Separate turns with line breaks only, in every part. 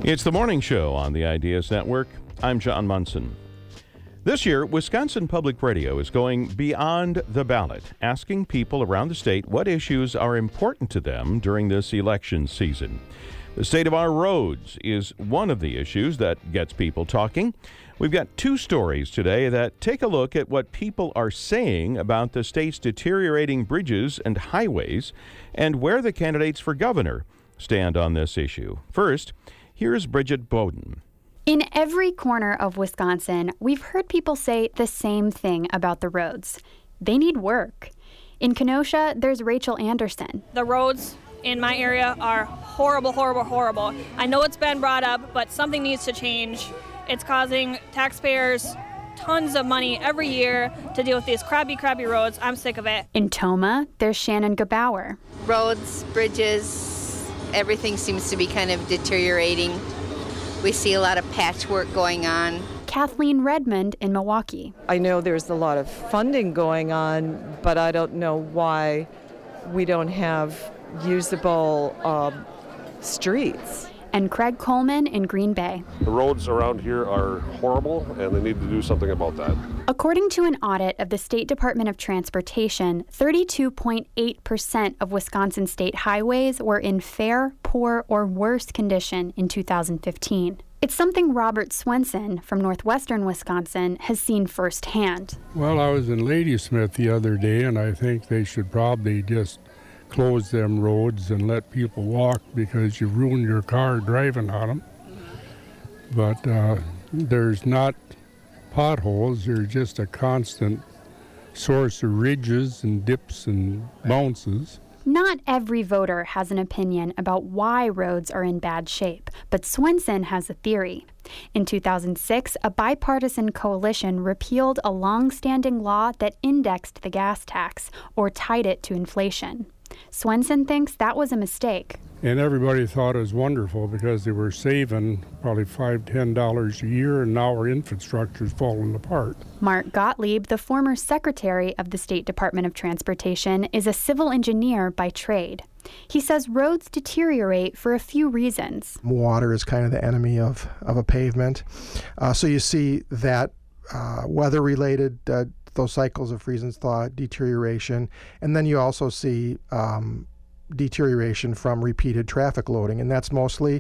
It's the morning show on the Ideas Network. I'm John Munson. This year, Wisconsin Public Radio is going beyond the ballot, asking people around the state what issues are important to them during this election season. The state of our roads is one of the issues that gets people talking. We've got two stories today that take a look at what people are saying about the state's deteriorating bridges and highways and where the candidates for governor stand on this issue. First, here's Bridget Bowden.
In every corner of Wisconsin, we've heard people say the same thing about the roads. They need work. In Kenosha, there's Rachel Anderson.
The roads in my area are horrible, horrible, horrible. I know it's been brought up, but something needs to change. It's causing taxpayers tons of money every year to deal with these crappy roads. I'm sick of it.
In Tomah, there's Shannon Gebauer.
Roads, bridges, everything seems to be kind of deteriorating. We see a lot of patchwork going on.
Kathleen Redmond in Milwaukee.
I know there's a lot of funding going on, but I don't know why we don't have usable streets.
And Craig Coleman in Green Bay.
The roads around here are horrible, and they need to do something about that.
According to an audit of the State Department of Transportation, 32.8% of Wisconsin state highways were in fair, poor, or worse condition in 2015. It's something Robert Swenson from northwestern Wisconsin has seen firsthand.
Well, I was in Ladysmith the other day, and I think they should probably just close them roads and let people walk because you ruin your car driving on them. But there's not potholes. They're just a constant source of ridges and dips and bounces.
Not every voter has an opinion about why roads are in bad shape, but Swenson has a theory. In 2006, a bipartisan coalition repealed a long-standing law that indexed the gas tax or tied it to inflation. Swenson thinks that was a mistake.
And everybody thought it was wonderful because they were saving probably $5, $10 a year, and now our infrastructure is falling apart.
Mark Gottlieb, the former secretary of the State Department of Transportation, is a civil engineer by trade. He says roads deteriorate for a few reasons.
Water is kind of the enemy of a pavement. So you see that weather-related those cycles of freeze and thaw, deterioration, and then you also see deterioration from repeated traffic loading, and that's mostly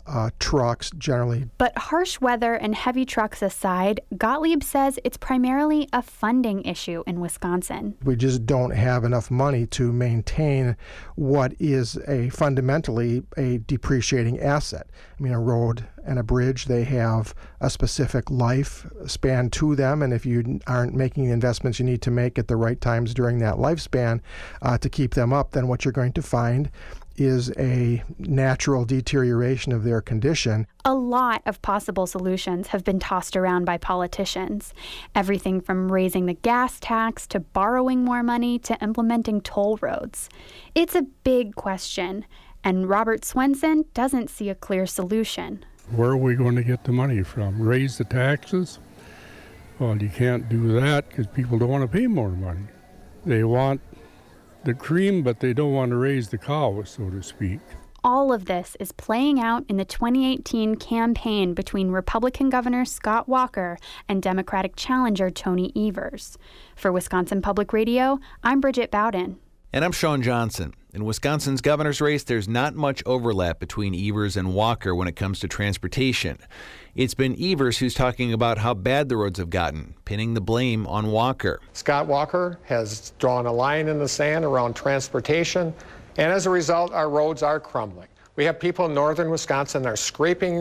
trucks generally.
But harsh weather and heavy trucks aside, Gottlieb says it's primarily a funding issue in Wisconsin.
We just don't have enough money to maintain what is fundamentally a depreciating asset. I mean, a road and a bridge, they have a specific life span to them, and if you aren't making the investments you need to make at the right times during that lifespan to keep them up, then what you're going to find is a natural deterioration of their condition.
A lot of possible solutions have been tossed around by politicians. Everything from raising the gas tax to borrowing more money to implementing toll roads. It's a big question, and Robert Swenson doesn't see a clear solution.
Where are we going to get the money from? Raise the taxes? Well, you can't do that because people don't want to pay more money. They want the cream, but they don't want to raise the cow, so to speak.
All of this is playing out in the 2018 campaign between Republican Governor Scott Walker and Democratic challenger Tony Evers. For Wisconsin Public Radio, I'm Bridget Bowden.
And I'm Sean Johnson. In Wisconsin's governor's race, there's not much overlap between Evers and Walker when it comes to transportation. It's been Evers who's talking about how bad the roads have gotten, pinning the blame on Walker.
Scott Walker has drawn a line in the sand around transportation, and as a result, our roads are crumbling. We have people in northern Wisconsin that are scraping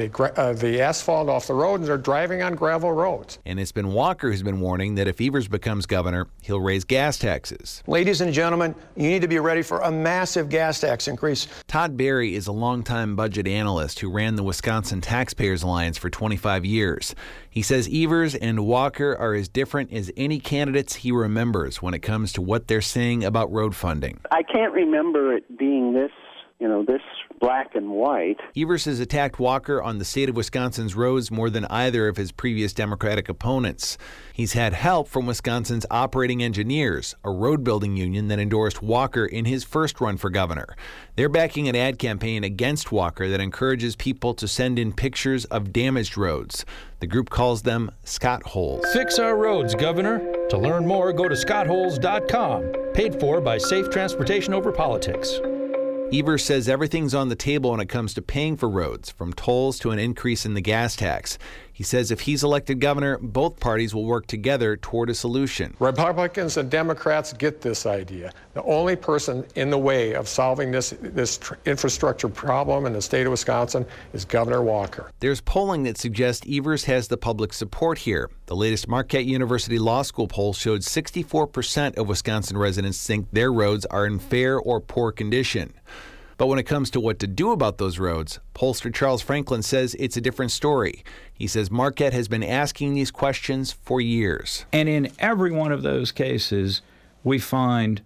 the asphalt off the road, and they're driving on gravel roads.
And it's been Walker who's been warning that if Evers becomes governor, he'll raise gas taxes.
Ladies and gentlemen, you need to be ready for a massive gas tax increase.
Todd Berry is a longtime budget analyst who ran the Wisconsin Taxpayers Alliance for 25 years. He says Evers and Walker are as different as any candidates he remembers when it comes to what they're saying about road funding.
I can't remember it being this black and white.
Evers has attacked Walker on the state of Wisconsin's roads more than either of his previous Democratic opponents. He's had help from Wisconsin's operating engineers, a road building union that endorsed Walker in his first run for governor. They're backing an ad campaign against Walker that encourages people to send in pictures of damaged roads. The group calls them Scott Holes.
Fix our roads, Governor. To learn more, go to scottholes.com. Paid for by Safe Transportation Over Politics.
Evers says everything's on the table when it comes to paying for roads, from tolls to an increase in the gas tax. He says if he's elected governor, both parties will work together toward a solution.
Republicans and Democrats get this idea. The only person in the way of solving this infrastructure problem in the state of Wisconsin is Governor Walker.
There's polling that suggests Evers has the public support here. The latest Marquette University Law School poll showed 64% of Wisconsin residents think their roads are in fair or poor condition. But when it comes to what to do about those roads, pollster Charles Franklin says it's a different story. He says Marquette has been asking these questions for years.
And in every one of those cases, we find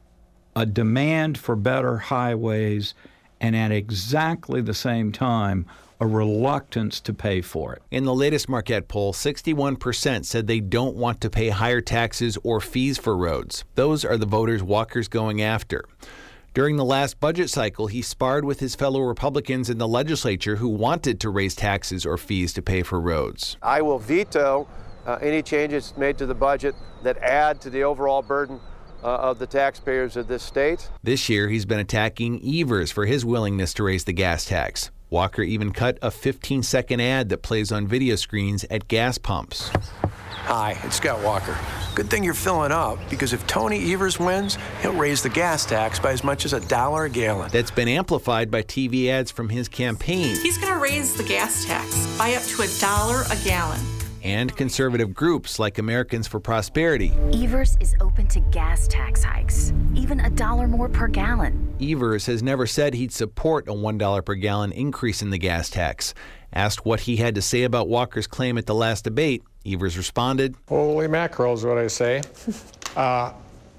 a demand for better highways and at exactly the same time, a reluctance to pay for it.
In the latest Marquette poll, 61% said they don't want to pay higher taxes or fees for roads. Those are the voters Walker's going after. During the last budget cycle, he sparred with his fellow Republicans in the legislature who wanted to raise taxes or fees to pay for roads.
I will veto any changes made to the budget that add to the overall burden of the taxpayers of this state.
This year, he's been attacking Evers for his willingness to raise the gas tax. Walker even cut a 15-second ad that plays on video screens at gas pumps.
Hi, it's Scott Walker. Good thing you're filling up, because if Tony Evers wins, he'll raise the gas tax by as much as $1 a gallon.
That's been amplified by TV ads from his campaign.
He's going to raise the gas tax by up to $1 a gallon.
And conservative groups like Americans for Prosperity.
Evers is open to gas tax hikes, even $1 more per gallon.
Evers has never said he'd support a $1 per gallon increase in the gas tax. Asked what he had to say about Walker's claim at the last debate, Evers responded,
"Holy mackerel is what I say." Of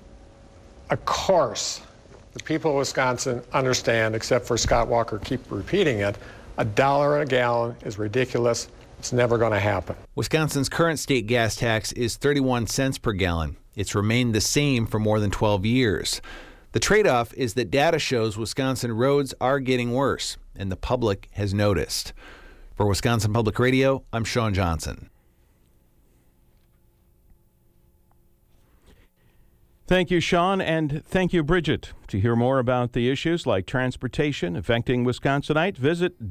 course, the people of Wisconsin understand, except for Scott Walker keep repeating it, $1 a gallon is ridiculous. It's never going to happen.
Wisconsin's current state gas tax is 31 cents per gallon. It's remained the same for more than 12 years. The trade-off is that data shows Wisconsin roads are getting worse, and the public has noticed. For Wisconsin Public Radio, I'm Sean Johnson.
Thank you, Sean, and thank you, Bridget. To hear more about the issues like transportation affecting Wisconsinites, visit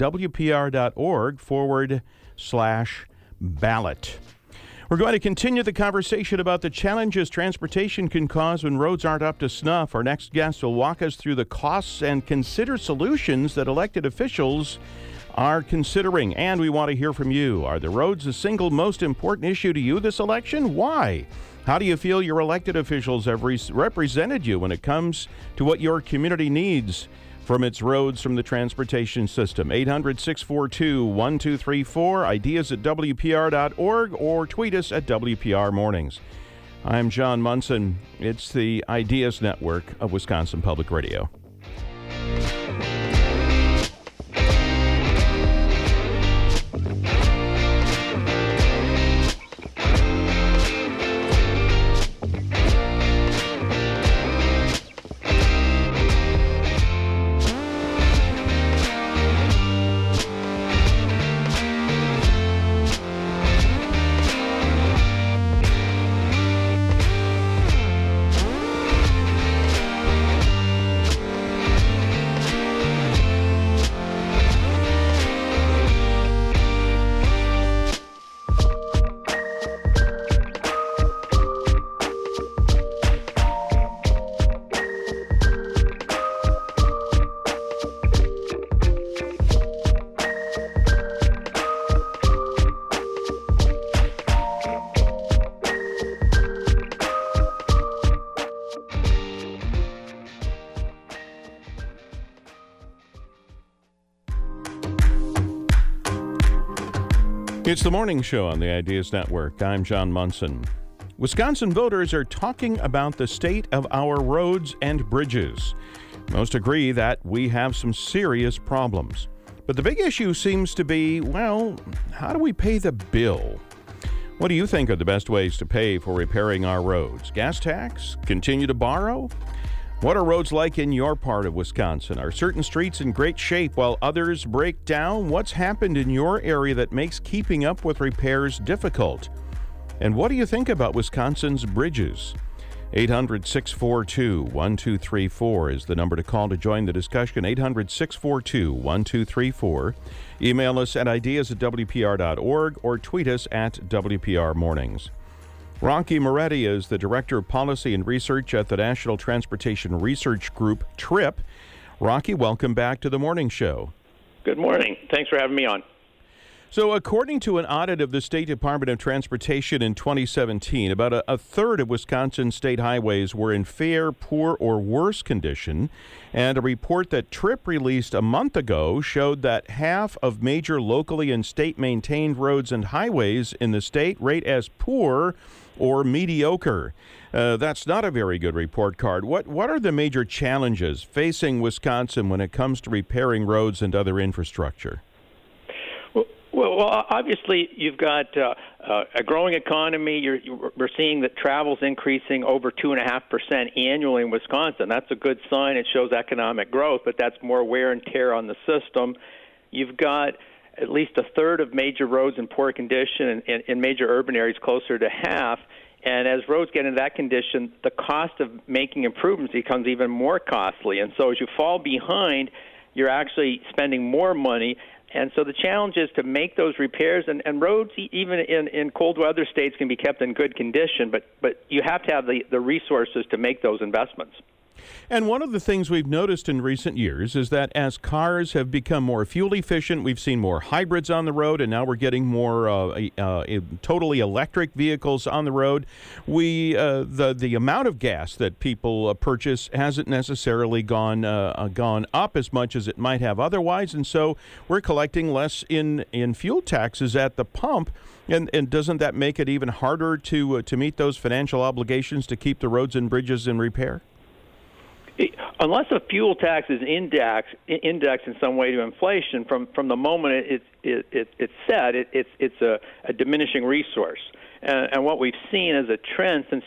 WPR.org/ballot. We're going to continue the conversation about the challenges transportation can cause when roads aren't up to snuff. Our next guest will walk us through the costs and consider solutions that elected officials are considering. And we want to hear from you. Are the roads the single most important issue to you this election? Why? How do you feel your elected officials have represented you when it comes to what your community needs from its roads, from the transportation system? 800-642-1234, ideas at WPR.org, or tweet us at WPR Mornings. I'm John Munson. It's the Ideas Network of Wisconsin Public Radio. It's the morning show on the Ideas Network. I'm John Munson. Wisconsin voters are talking about the state of our roads and bridges. Most agree that we have some serious problems. But the big issue seems to be, well, how do we pay the bill? What do you think are the best ways to pay for repairing our roads? Gas tax? Continue to borrow? What are roads like in your part of Wisconsin? Are certain streets in great shape while others break down? What's happened in your area that makes keeping up with repairs difficult? And what do you think about Wisconsin's bridges? 800-642-1234 is the number to call to join the discussion. 800-642-1234. Email us at ideas@wpr.org or tweet us at WPR Mornings. Rocky Moretti is the Director of Policy and Research at the National Transportation Research Group, TRIP. Rocky, welcome back to the Morning Show.
Good morning. Thanks for having me on.
So according to an audit of the State Department of Transportation in 2017, about a third of Wisconsin state highways were in fair, poor, or worse condition. And a report that TRIP released a month ago showed that half of major locally and state-maintained roads and highways in the state rate as poor or mediocre. That's not a very good report card. What are the major challenges facing Wisconsin when it comes to repairing roads and other infrastructure?
Well, obviously, you've got a growing economy. We're seeing that travel's increasing over 2.5% annually in Wisconsin. That's a good sign. It shows economic growth, but that's more wear and tear on the system. You've got at least a third of major roads in poor condition, and in major urban areas closer to half. And as roads get into that condition, the cost of making improvements becomes even more costly. And so as you fall behind, you're actually spending more money. And so the challenge is to make those repairs, and roads, even in cold weather states, can be kept in good condition, but you have to have the resources to make those investments.
And one of the things we've noticed in recent years is that as cars have become more fuel efficient, we've seen more hybrids on the road, and now we're getting more totally electric vehicles on the road. The amount of gas that people purchase hasn't necessarily gone up as much as it might have otherwise, and so we're collecting less in fuel taxes at the pump. And doesn't that make it even harder to meet those financial obligations to keep the roads and bridges in repair?
Unless a fuel tax is indexed in some way to inflation, from the moment it's set, it's a diminishing resource. And what we've seen as a trend since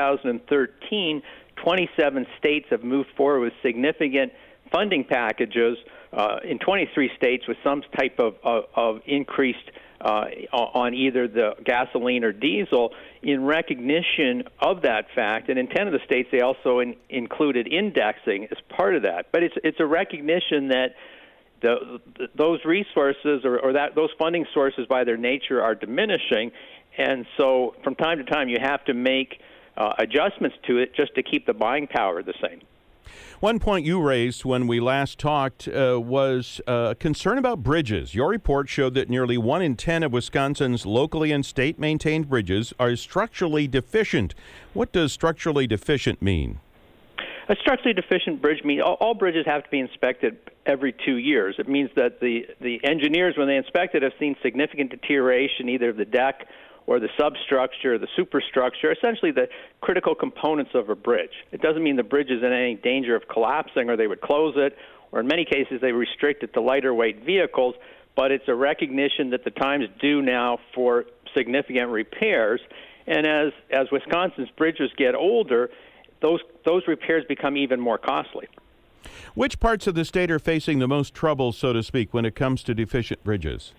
2013, 27 states have moved forward with significant funding packages in 23 states with some type of increased on either the gasoline or diesel in recognition of that fact. And in 10 of the states, they also included indexing as part of that. But it's a recognition that those resources or those funding sources by their nature are diminishing. And so from time to time, you have to make adjustments to it just to keep the buying power the same.
One point you raised when we last talked was concern about bridges. Your report showed that nearly 1 in 10 of Wisconsin's locally and state-maintained bridges are structurally deficient. What does structurally deficient mean?
A structurally deficient bridge means all bridges have to be inspected every 2 years. It means that the engineers, when they inspect it, have seen significant deterioration either of the deck or the substructure, the superstructure, essentially the critical components of a bridge. It doesn't mean the bridge is in any danger of collapsing or they would close it, or in many cases they restrict it to lighter weight vehicles, but it's a recognition that the time is due now for significant repairs. And as Wisconsin's bridges get older, those repairs become even more costly.
Which parts of the state are facing the most trouble, so to speak, when it comes to deficient bridges?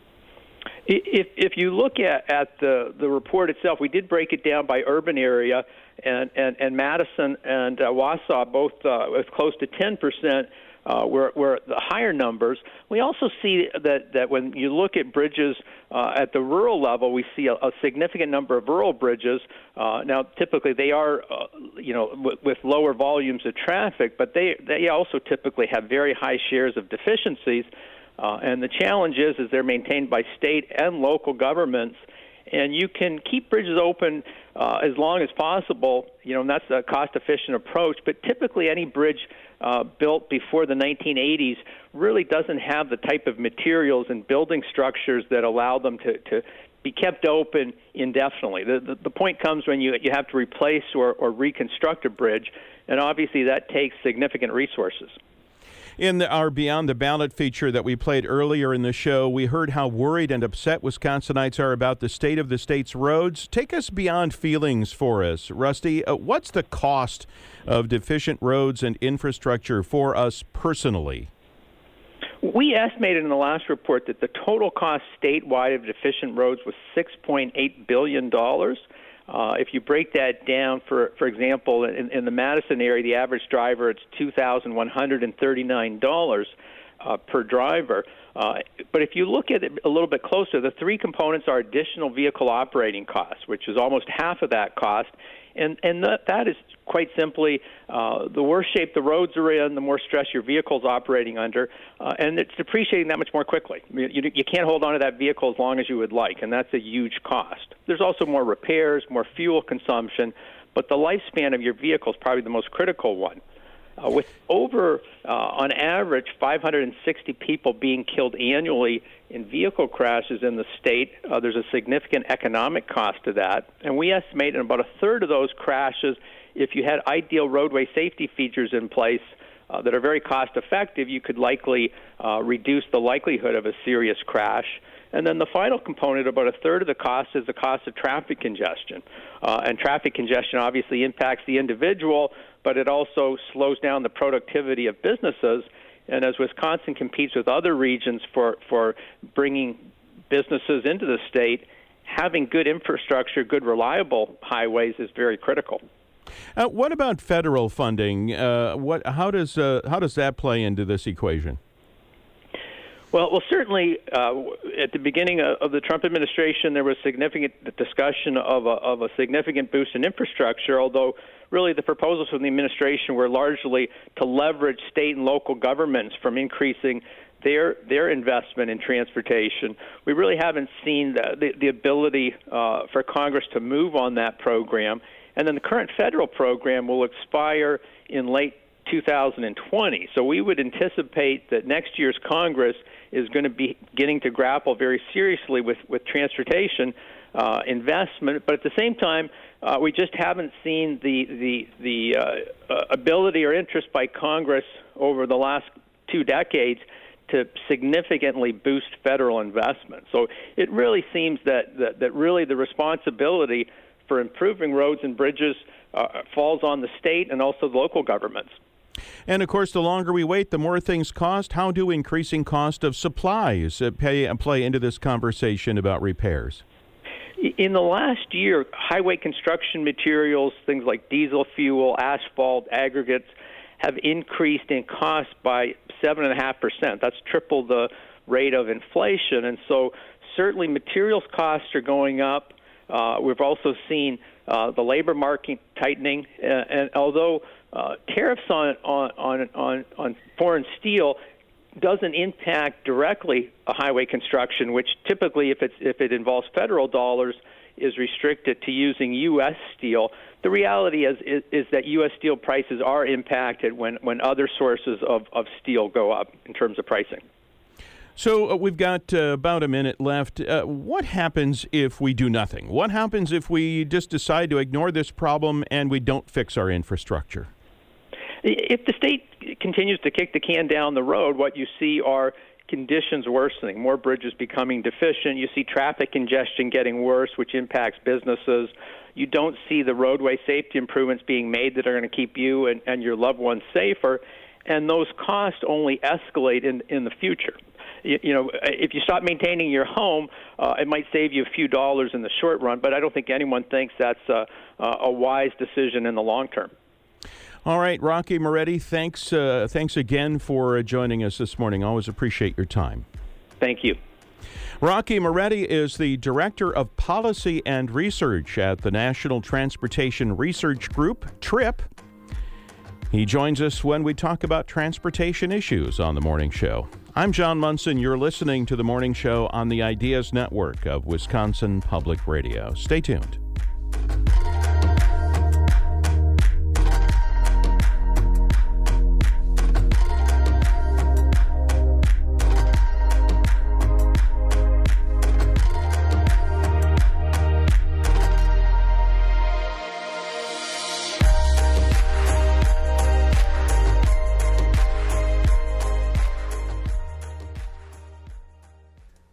If you look at the report itself, we did break it down by urban area, and Madison and Wausau both with close to 10% were the higher numbers. We also see that when you look at bridges at the rural level, we see a significant number of rural bridges. Now, typically they are, with lower volumes of traffic, but they also typically have very high shares of deficiencies. And the challenge is they're maintained by state and local governments, and you can keep bridges open as long as possible, and that's a cost-efficient approach. But typically any bridge built before the 1980s really doesn't have the type of materials and building structures that allow them to be kept open indefinitely. The point comes when you have to replace or reconstruct a bridge, and obviously that takes significant resources.
In our Beyond the Ballot feature that we played earlier in the show, we heard how worried and upset Wisconsinites are about the state of the state's roads. Take us beyond feelings for us. Rusty, what's the cost of deficient roads and infrastructure for us personally?
We estimated in the last report that the total cost statewide of deficient roads was $6.8 billion. If you break that down, for example, in the Madison area, the average driver, it's $2,139 per driver. But if you look at it a little bit closer, the three components are additional vehicle operating costs, which is almost half of that cost. And that is quite simply the worse shape the roads are in, the more stress your vehicle's operating under, and it's depreciating that much more quickly. You can't hold on to that vehicle as long as you would like, and that's a huge cost. There's also more repairs, more fuel consumption, but the lifespan of your vehicle is probably the most critical one. With over, on average, 560 people being killed annually in vehicle crashes in the state, there's a significant economic cost to that. And we estimate in about a third of those crashes, if you had ideal roadway safety features in place that are very cost-effective, you could likely reduce the likelihood of a serious crash. And then the final component, about a third of the cost, is the cost of traffic congestion. And traffic congestion obviously impacts the individual, but it also slows down the productivity of businesses. And as Wisconsin competes with other regions for bringing businesses into the state, having good infrastructure, good reliable highways is very critical.
What about federal funding? How does that play into this equation?
Well, certainly at the beginning of the Trump administration, there was significant discussion of a significant boost in infrastructure, although really the proposals from the administration were largely to leverage state and local governments from increasing their investment in transportation. We really haven't seen the ability for Congress to move on that program. And then the current federal program will expire in late 2020. So we would anticipate that next year's Congress is going to be beginning to grapple very seriously with transportation investment. But at the same time, we just haven't seen the ability or interest by Congress over the last 2 decades to significantly boost federal investment. So it really seems that really the responsibility for improving roads and bridges falls on the state and also the local governments.
And, of course, the longer we wait, the more things cost. How do increasing cost of supplies play into this conversation about repairs?
In the last year, highway construction materials, things like diesel fuel, asphalt, aggregates, have increased in cost by 7.5%. That's triple the rate of inflation. And so certainly materials costs are going up. We've also seen the labor market tightening. And although tariffs on foreign steel doesn't impact directly a highway construction, which typically, if it involves federal dollars, is restricted to using U.S. steel. The reality is that U.S. steel prices are impacted when other sources of steel go up in terms of pricing.
So we've got about a minute left. What happens if we do nothing? What happens if we just decide to ignore this problem and we don't fix our infrastructure?
If the state continues to kick the can down the road, what you see are conditions worsening, more bridges becoming deficient. You see traffic congestion getting worse, which impacts businesses. You don't see the roadway safety improvements being made that are going to keep you and your loved ones safer. And those costs only escalate in the future. You know, if you stop maintaining your home, it might save you a few dollars in the short run, but I don't think anyone thinks that's a wise decision in the long term.
All right, Rocky Moretti, thanks again for joining us this morning. Always appreciate your time.
Thank you.
Rocky Moretti is the Director of Policy and Research at the National Transportation Research Group, TRIP. He joins us when we talk about transportation issues on The Morning Show. I'm John Munson. You're listening to The Morning Show on the Ideas Network of Wisconsin Public Radio. Stay tuned.